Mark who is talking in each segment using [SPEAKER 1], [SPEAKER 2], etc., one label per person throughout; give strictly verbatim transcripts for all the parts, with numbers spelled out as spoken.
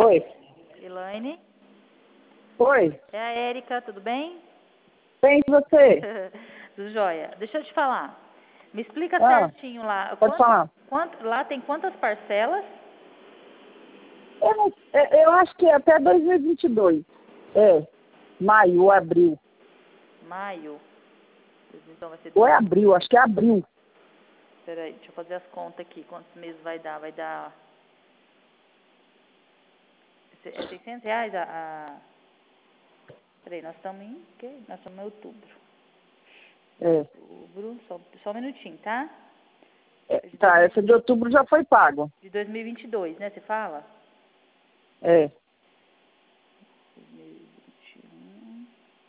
[SPEAKER 1] Oi.
[SPEAKER 2] Elaine?
[SPEAKER 1] Oi.
[SPEAKER 2] É a Érica, tudo bem?
[SPEAKER 1] Bem, e você?
[SPEAKER 2] Tudo jóia. Deixa eu te falar. Me explica
[SPEAKER 1] Ah,
[SPEAKER 2] certinho lá.
[SPEAKER 1] pode
[SPEAKER 2] Quanto,
[SPEAKER 1] falar.
[SPEAKER 2] quanto, lá tem quantas parcelas?
[SPEAKER 1] Eu, não- é, eu acho que é até dois mil e vinte e dois. É. Maio ou abril.
[SPEAKER 2] Maio. Então vai ser...
[SPEAKER 1] Ou é abril, acho que é abril.
[SPEAKER 2] Peraí, deixa eu fazer as contas aqui. Quantos meses vai dar? Vai dar... É seiscentos reais a... a... Peraí, nós estamos em... quê? Nós estamos em outubro.
[SPEAKER 1] É.
[SPEAKER 2] Outubro, só, só um minutinho, tá?
[SPEAKER 1] É,
[SPEAKER 2] De dois
[SPEAKER 1] tá,
[SPEAKER 2] mil
[SPEAKER 1] essa de outubro já foi pago.
[SPEAKER 2] de dois mil e vinte e dois, né? Você fala?
[SPEAKER 1] É.
[SPEAKER 2] dois mil e vinte e um,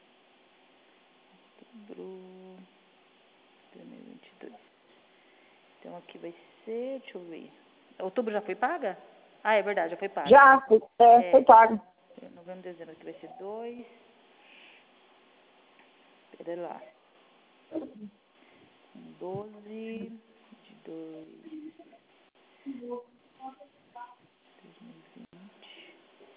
[SPEAKER 2] outubro, dois mil e vinte e dois. Então aqui vai ser, deixa eu ver. Outubro já foi paga? Ah, é verdade, já foi paga.
[SPEAKER 1] Já, foi- é,
[SPEAKER 2] É,
[SPEAKER 1] foi pago.
[SPEAKER 2] novembro, dezembro, aqui vai ser dois. Pera lá. doze de dois, dois mil e vinte.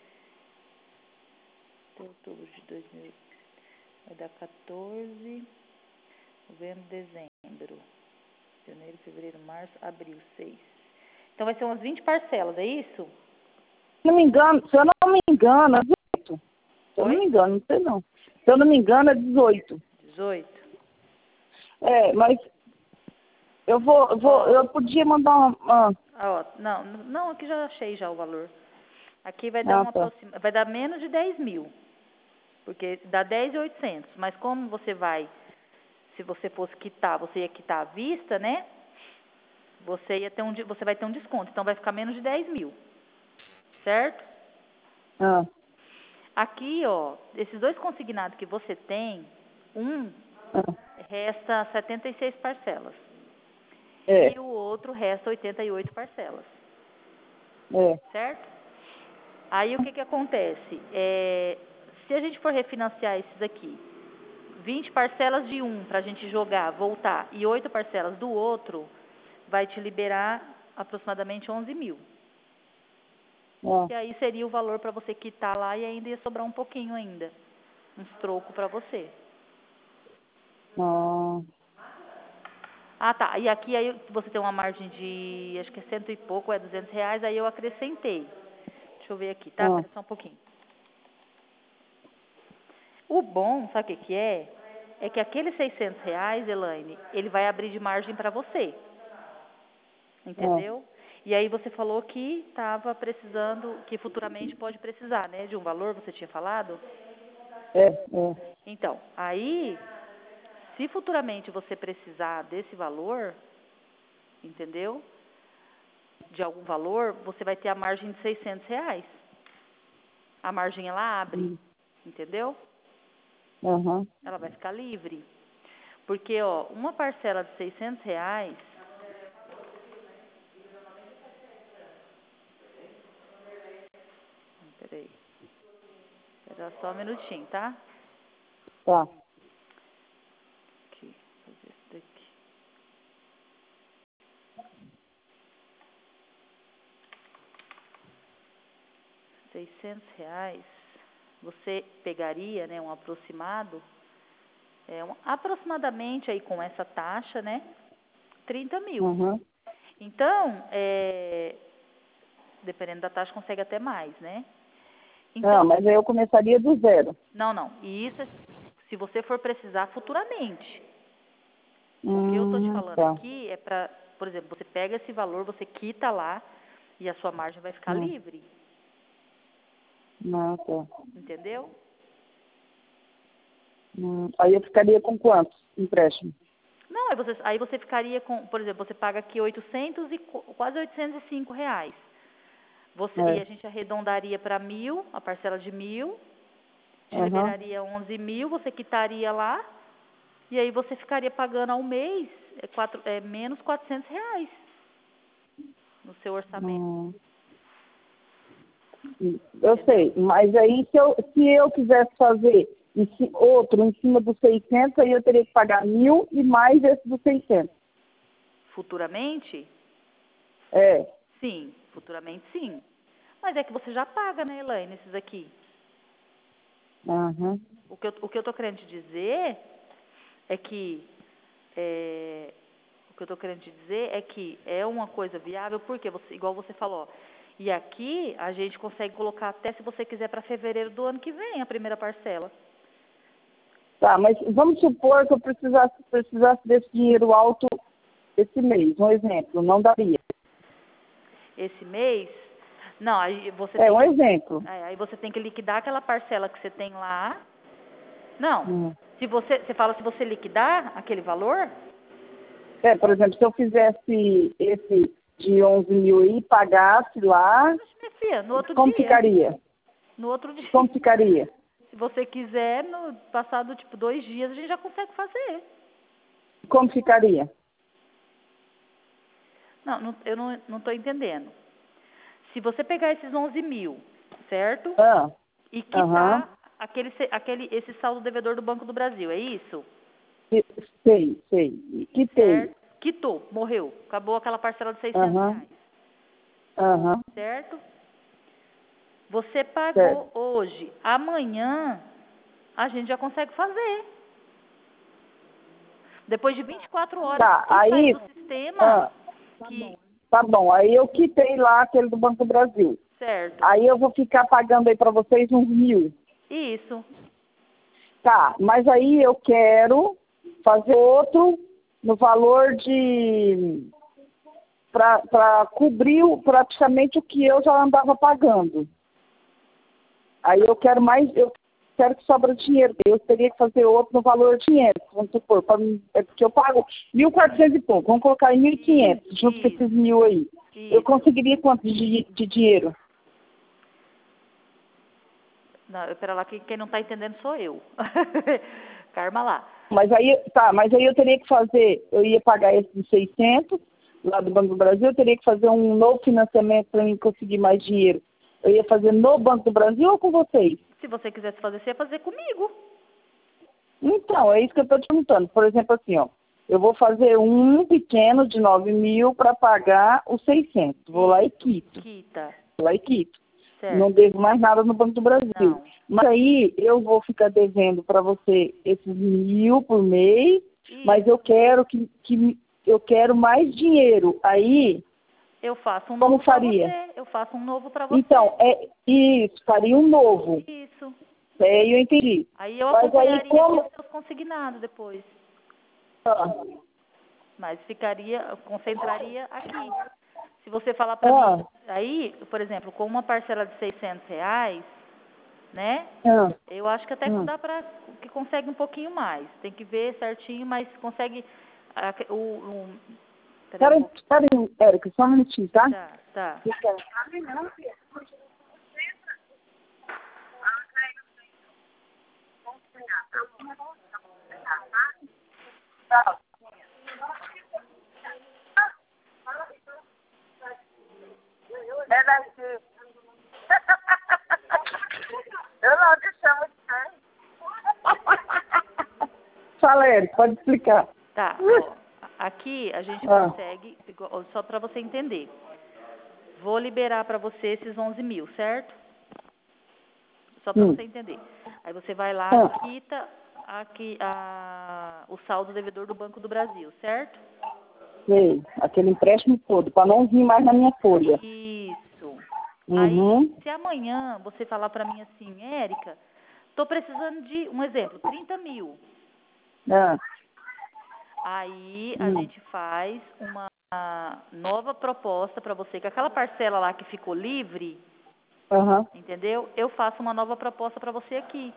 [SPEAKER 2] Até outubro de dois mil. Vai dar quatorze. Novembro, dezembro. Janeiro, fevereiro, março, abril, seis. Então vai ser umas vinte parcelas, é isso?
[SPEAKER 1] Se não me engano, se eu não me engano, é dezoito. Se eu não
[SPEAKER 2] Oi?
[SPEAKER 1] me engano, não sei não. Se eu não me engano, é dezoito.
[SPEAKER 2] dezoito.
[SPEAKER 1] É, mas eu vou, eu vou,
[SPEAKER 2] Ó,
[SPEAKER 1] eu podia mandar uma... uma-
[SPEAKER 2] ah, ó, não, não, aqui já achei já o valor. Aqui vai dar
[SPEAKER 1] Ah,
[SPEAKER 2] uma
[SPEAKER 1] tá.
[SPEAKER 2] aproxima, vai dar menos de dez mil. Porque dá dez mil e oitocentos. Mas como você vai, se você fosse quitar, você ia quitar à vista, né? Você ia ter um, de- você vai ter um desconto. Então vai ficar menos de dez mil. Certo?
[SPEAKER 1] Ah,
[SPEAKER 2] Aqui, ó, esses dois consignados que você tem, um
[SPEAKER 1] ah.
[SPEAKER 2] resta setenta e seis parcelas.
[SPEAKER 1] É,
[SPEAKER 2] E o outro resta oitenta e oito parcelas.
[SPEAKER 1] é.
[SPEAKER 2] Certo? Aí o que que acontece? É, se a gente for refinanciar esses aqui, vinte parcelas de um para a gente jogar, voltar, e oito parcelas do outro, vai te liberar aproximadamente onze mil.
[SPEAKER 1] Ah,
[SPEAKER 2] E aí seria o valor para você quitar lá e ainda ia sobrar um pouquinho ainda. Uns trocos para você.
[SPEAKER 1] ah,
[SPEAKER 2] Ah, tá. E aqui aí você tem uma margem de, acho que é cento e pouco, é duzentos reais, aí eu acrescentei. Deixa eu ver aqui, tá?
[SPEAKER 1] ah,
[SPEAKER 2] Espera só um pouquinho. O bom, sabe o que que é? É que aqueles seiscentos reais, Elaine, ele vai abrir de margem para você.
[SPEAKER 1] ah.
[SPEAKER 2] Entendeu? E aí você falou que estava precisando, que futuramente pode precisar, né? De um valor, você tinha falado?
[SPEAKER 1] É, é.
[SPEAKER 2] Então, aí, se futuramente você precisar desse valor, entendeu? De algum valor, você vai ter a margem de seiscentos reais. A margem, ela abre,
[SPEAKER 1] Hum,
[SPEAKER 2] entendeu?
[SPEAKER 1] aham.
[SPEAKER 2] Ela vai ficar livre. Porque, ó, uma parcela de seiscentos reais... Peraí, espera só um minutinho, tá?
[SPEAKER 1] Tá.
[SPEAKER 2] Aqui, fazer isso daqui. seiscentos reais, você pegaria, né, um aproximado, é, um, aproximadamente aí com essa taxa, né, trinta mil.
[SPEAKER 1] Uhum.
[SPEAKER 2] Então, é, dependendo da taxa, consegue até mais, né?
[SPEAKER 1] Não,
[SPEAKER 2] Então,
[SPEAKER 1] mas aí eu começaria do zero.
[SPEAKER 2] não, não, e isso é se você for precisar futuramente. O que eu tô te
[SPEAKER 1] Hum,
[SPEAKER 2] falando
[SPEAKER 1] tá.
[SPEAKER 2] aqui é para, por exemplo, você pega esse valor, você quita lá e a sua margem vai ficar
[SPEAKER 1] Hum,
[SPEAKER 2] livre,
[SPEAKER 1] não, tá.
[SPEAKER 2] entendeu?
[SPEAKER 1] Hum, aí eu ficaria com quanto? Empréstimo?
[SPEAKER 2] Não, aí você, aí você ficaria com, por exemplo, você paga aqui oitocentos e co- quase oitocentos e cinco reais. Você, e
[SPEAKER 1] É.
[SPEAKER 2] a gente arredondaria para mil, a parcela de mil, te
[SPEAKER 1] Aham.
[SPEAKER 2] liberaria onze mil, você quitaria lá, e aí você ficaria pagando ao mês é, quatro, é, menos quatrocentos reais no seu orçamento,
[SPEAKER 1] Hum, eu
[SPEAKER 2] entendeu?
[SPEAKER 1] sei, mas aí se eu, se eu quisesse fazer em ci- outro em cima dos seiscentos, aí eu teria que pagar mil e mais esse dos seiscentos.
[SPEAKER 2] Futuramente,
[SPEAKER 1] É.
[SPEAKER 2] sim, futuramente sim. Mas é que você já paga, né, Elaine, esses aqui.
[SPEAKER 1] Uhum.
[SPEAKER 2] O que eu, o que eu tô querendo te dizer é que... É, o que eu tô querendo te dizer é que é uma coisa viável, porque, você, igual você falou, ó, e aqui a gente consegue colocar até, se você quiser, para fevereiro do ano que vem, a primeira parcela.
[SPEAKER 1] Tá, mas vamos supor que eu precisasse, precisasse desse dinheiro alto esse mês, um exemplo, não daria.
[SPEAKER 2] Esse mês, não, aí você
[SPEAKER 1] É
[SPEAKER 2] tem
[SPEAKER 1] um
[SPEAKER 2] que,
[SPEAKER 1] exemplo.
[SPEAKER 2] é, aí você tem que liquidar aquela parcela que você tem lá. Não,
[SPEAKER 1] Hum.
[SPEAKER 2] se você, você fala se você liquidar aquele valor,
[SPEAKER 1] É, por exemplo, se eu fizesse esse de onze mil aí, pagasse lá,
[SPEAKER 2] minha filha, no outro
[SPEAKER 1] como
[SPEAKER 2] dia,
[SPEAKER 1] ficaria?
[SPEAKER 2] no outro dia,
[SPEAKER 1] Como ficaria?
[SPEAKER 2] se você quiser, no passado, tipo, dois dias, a gente já consegue fazer.
[SPEAKER 1] Como ficaria?
[SPEAKER 2] Não, não eu não, não tô entendendo. Se você pegar esses onze mil, certo?
[SPEAKER 1] Ah,
[SPEAKER 2] E
[SPEAKER 1] aham.
[SPEAKER 2] quitar aquele, se- aquele, esse saldo devedor do Banco do Brasil, é isso?
[SPEAKER 1] Sei, sei. Quitei.
[SPEAKER 2] Certo? Quitou, morreu. Acabou aquela parcela de seiscentos
[SPEAKER 1] Aham,
[SPEAKER 2] reais,
[SPEAKER 1] aham,
[SPEAKER 2] certo? Você
[SPEAKER 1] certo.
[SPEAKER 2] pagou hoje. Amanhã, a gente já consegue fazer. Depois de vinte e quatro horas
[SPEAKER 1] Tá,
[SPEAKER 2] que sair
[SPEAKER 1] aí,
[SPEAKER 2] do sistema,
[SPEAKER 1] ah,
[SPEAKER 2] que...
[SPEAKER 1] tá bom, aí eu quitei lá aquele do Banco do Brasil.
[SPEAKER 2] Certo.
[SPEAKER 1] Aí eu vou ficar pagando aí para vocês uns mil.
[SPEAKER 2] Isso.
[SPEAKER 1] Tá, mas aí eu quero fazer outro no valor de... para cobrir o- praticamente o que eu já andava pagando. Aí eu quero mais, eu quero que sobra dinheiro. Eu teria que fazer outro no valor de quinhentos, vamos supor, pra, mim- é porque eu pago mil e quatrocentos e pouco, vamos colocar em mil e quinhentos, junto com
[SPEAKER 2] Isso.
[SPEAKER 1] esses mil aí. Eu
[SPEAKER 2] Isso.
[SPEAKER 1] conseguiria quanto de, de dinheiro?
[SPEAKER 2] Não, pera lá, que quem não está entendendo sou eu. Karma lá.
[SPEAKER 1] Mas aí, tá, mas aí eu teria que fazer, eu ia pagar esse de seiscentos, lá do Banco do Brasil, eu teria que fazer um novo financiamento para mim conseguir mais dinheiro. Eu ia fazer no Banco do Brasil ou com vocês?
[SPEAKER 2] Se você quisesse fazer, você ia fazer comigo.
[SPEAKER 1] Então, é isso que eu estou te perguntando. Por exemplo, assim, ó, eu vou fazer um pequeno de nove mil para pagar os seiscentos. Vou lá e quito.
[SPEAKER 2] Quita.
[SPEAKER 1] Vou lá e quito. Não
[SPEAKER 2] Certo.
[SPEAKER 1] devo mais nada no Banco do Brasil.
[SPEAKER 2] Não.
[SPEAKER 1] Mas aí eu vou ficar devendo para você esses mil por mês, mas
[SPEAKER 2] Isso.
[SPEAKER 1] eu quero que, que eu quero mais dinheiro. Aí,
[SPEAKER 2] Eu faço um
[SPEAKER 1] como
[SPEAKER 2] novo para
[SPEAKER 1] faria?
[SPEAKER 2] você. Eu faço um novo para você.
[SPEAKER 1] Então, é isso, faria um novo.
[SPEAKER 2] Isso.
[SPEAKER 1] É, eu entendi.
[SPEAKER 2] Aí eu
[SPEAKER 1] Mas aí
[SPEAKER 2] acompanharia aqui
[SPEAKER 1] como.
[SPEAKER 2] os seus consignados depois.
[SPEAKER 1] Ah,
[SPEAKER 2] Mas ficaria, concentraria aqui. Se você falar para
[SPEAKER 1] ah,
[SPEAKER 2] mim, aí, por exemplo, com uma parcela de seiscentos reais, né?
[SPEAKER 1] ah.
[SPEAKER 2] Eu acho que até que
[SPEAKER 1] Hum.
[SPEAKER 2] dá para que consegue um pouquinho mais. Tem que ver certinho, mas consegue a- o, o peraí, um
[SPEAKER 1] Peraí,
[SPEAKER 2] pouco.
[SPEAKER 1] peraí, Érica, só um minutinho, tá?
[SPEAKER 2] Tá, tá.
[SPEAKER 1] Fica. Tá. É daqui. Eu não te chamo de quem? Fala, Érica, pode explicar.
[SPEAKER 2] Tá, ó, aqui a gente
[SPEAKER 1] Ah,
[SPEAKER 2] consegue, igual- só para você entender. Vou liberar para você esses onze mil, certo? Só para
[SPEAKER 1] hum.
[SPEAKER 2] você entender. Aí você vai lá,
[SPEAKER 1] Ah,
[SPEAKER 2] quita aqui a, o saldo devedor do Banco do Brasil, certo?
[SPEAKER 1] sei, aquele empréstimo todo, para não vir mais na minha folha.
[SPEAKER 2] Isso. Aí,
[SPEAKER 1] Uhum.
[SPEAKER 2] se amanhã você falar para mim assim, Érica, tô precisando de, um exemplo, trinta mil.
[SPEAKER 1] Ah,
[SPEAKER 2] Aí a
[SPEAKER 1] hum.
[SPEAKER 2] gente faz uma nova proposta para você, que aquela parcela lá que ficou livre,
[SPEAKER 1] Aham.
[SPEAKER 2] entendeu? Eu faço uma nova proposta para você aqui.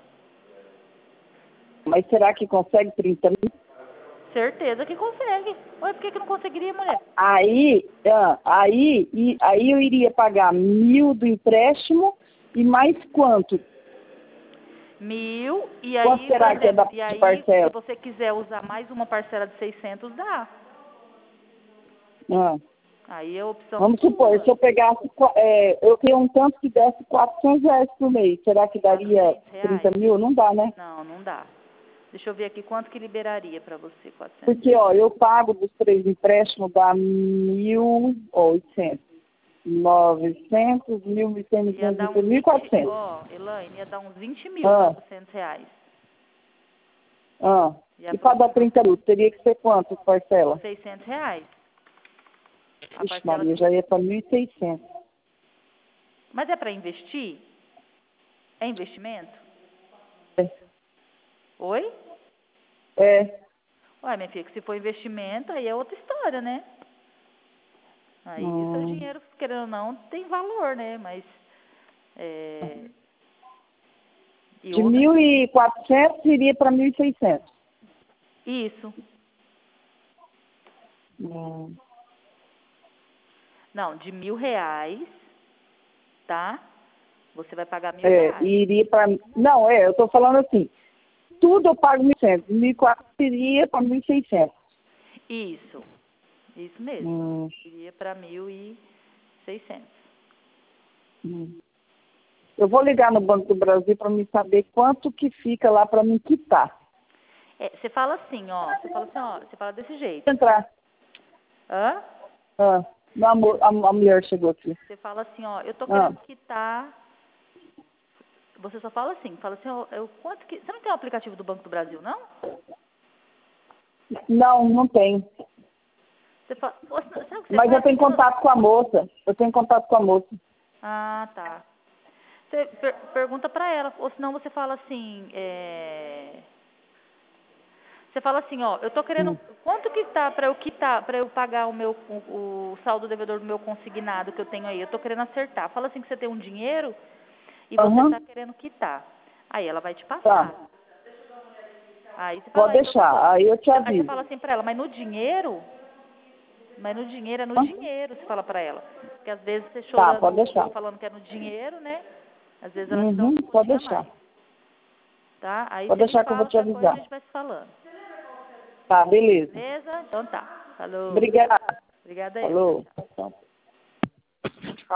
[SPEAKER 1] Mas será que consegue trinta mil?
[SPEAKER 2] Certeza que consegue. Ué, por que, que não conseguiria, mulher?
[SPEAKER 1] Aí, ah, aí, e, aí eu iria pagar mil do empréstimo e mais quanto?
[SPEAKER 2] Mil, e
[SPEAKER 1] Quanto
[SPEAKER 2] aí, por
[SPEAKER 1] será que é da
[SPEAKER 2] exemplo, e
[SPEAKER 1] de
[SPEAKER 2] aí, se
[SPEAKER 1] parcela?
[SPEAKER 2] você quiser usar mais uma parcela de seiscentos, dá.
[SPEAKER 1] Ah,
[SPEAKER 2] Aí é a opção
[SPEAKER 1] vamos supor,
[SPEAKER 2] sua.
[SPEAKER 1] se eu pegasse, qua- é, eu tenho um tanto que desse quatrocentos reais por mês, será que daria
[SPEAKER 2] quatrocentos
[SPEAKER 1] trinta
[SPEAKER 2] reais?
[SPEAKER 1] mil? Não dá, né?
[SPEAKER 2] Não, não dá. Deixa eu ver aqui quanto que liberaria para você, quatrocentos.
[SPEAKER 1] Porque, ó, eu pago dos três empréstimos, dá mil, ó, oitocentos. novecentos, mil e cem,
[SPEAKER 2] Ia dar uns
[SPEAKER 1] mil e quatrocentos.
[SPEAKER 2] Ó, Elaine, ia dar uns vinte mil
[SPEAKER 1] Ah.
[SPEAKER 2] e quatrocentos reais.
[SPEAKER 1] Ah.
[SPEAKER 2] E,
[SPEAKER 1] E para dar trinta mil, teria que ser quanto, parcela?
[SPEAKER 2] seiscentos reais. A
[SPEAKER 1] Ixi,
[SPEAKER 2] parcela
[SPEAKER 1] Maria,
[SPEAKER 2] de...
[SPEAKER 1] já ia para mil e seiscentos.
[SPEAKER 2] Mas é para investir? É investimento?
[SPEAKER 1] É.
[SPEAKER 2] Oi?
[SPEAKER 1] É.
[SPEAKER 2] Ué, minha filha, que se for investimento, aí é outra história, né? Aí o seu
[SPEAKER 1] Hum.
[SPEAKER 2] dinheiro, querendo ou não, tem valor, né? Mas... É... E
[SPEAKER 1] De
[SPEAKER 2] outra...
[SPEAKER 1] mil e quatrocentos iria para mil e seiscentos.
[SPEAKER 2] Isso.
[SPEAKER 1] Hum.
[SPEAKER 2] Não, de mil reais, tá? Você vai pagar mil
[SPEAKER 1] É,
[SPEAKER 2] reais.
[SPEAKER 1] e iria para... Não, é, eu estou falando assim, tudo eu pago mil e cem, mil e quatrocentos iria para mil e seiscentos.
[SPEAKER 2] Isso, isso mesmo.
[SPEAKER 1] Hum.
[SPEAKER 2] Iria para mil e seiscentos.
[SPEAKER 1] Hum. Eu vou ligar no Banco do Brasil para me saber quanto que fica lá para me quitar.
[SPEAKER 2] É, você fala assim, ó, você fala assim, ó, você fala desse jeito.
[SPEAKER 1] Entrar.
[SPEAKER 2] Hã?
[SPEAKER 1] Ah, meu amor, a, a mulher chegou aqui.
[SPEAKER 2] Você fala assim, ó, eu tô
[SPEAKER 1] Ah.
[SPEAKER 2] querendo quitar. Você só fala assim, fala assim, ó, eu, quanto que. Você não tem o aplicativo do Banco do Brasil, não?
[SPEAKER 1] Não, não tem.
[SPEAKER 2] Você fala, ou se- sabe o que você
[SPEAKER 1] Mas eu
[SPEAKER 2] faz?
[SPEAKER 1] tenho
[SPEAKER 2] Você não-
[SPEAKER 1] contato com a moça. Eu tenho contato com a moça.
[SPEAKER 2] Ah, tá. Você per- pergunta pra ela, ou senão você fala assim, é... Você fala assim, ó, eu tô querendo,
[SPEAKER 1] Hum.
[SPEAKER 2] quanto que tá pra eu quitar, para eu pagar o meu, o, o saldo devedor do meu consignado que eu tenho aí? Eu tô querendo acertar. Fala assim que você tem um dinheiro e você
[SPEAKER 1] Aham.
[SPEAKER 2] tá querendo quitar. Aí ela vai te passar.
[SPEAKER 1] Tá.
[SPEAKER 2] Aí você fala,
[SPEAKER 1] Pode
[SPEAKER 2] aí, eu tô-
[SPEAKER 1] deixar. Aí eu te
[SPEAKER 2] aí você
[SPEAKER 1] aviso.
[SPEAKER 2] fala assim pra ela, mas no dinheiro, mas no dinheiro é no
[SPEAKER 1] Hã?
[SPEAKER 2] dinheiro, você fala pra ela. Porque às vezes você
[SPEAKER 1] Tá,
[SPEAKER 2] chorando,
[SPEAKER 1] pode deixar.
[SPEAKER 2] falando que é no dinheiro, né? Às vezes ela te dá
[SPEAKER 1] Uhum,
[SPEAKER 2] uma
[SPEAKER 1] pode
[SPEAKER 2] quantia a
[SPEAKER 1] deixar.
[SPEAKER 2] mais. Tá? Aí
[SPEAKER 1] Pode
[SPEAKER 2] você me
[SPEAKER 1] deixar que eu vou
[SPEAKER 2] fala,
[SPEAKER 1] te
[SPEAKER 2] qualquer coisa a
[SPEAKER 1] avisar.
[SPEAKER 2] gente vai se falando.
[SPEAKER 1] Tá, beleza.
[SPEAKER 2] Beleza? Então tá. Falou.
[SPEAKER 1] Obrigada.
[SPEAKER 2] Obrigada eu. Tchau,
[SPEAKER 1] Falou.
[SPEAKER 2] tchau.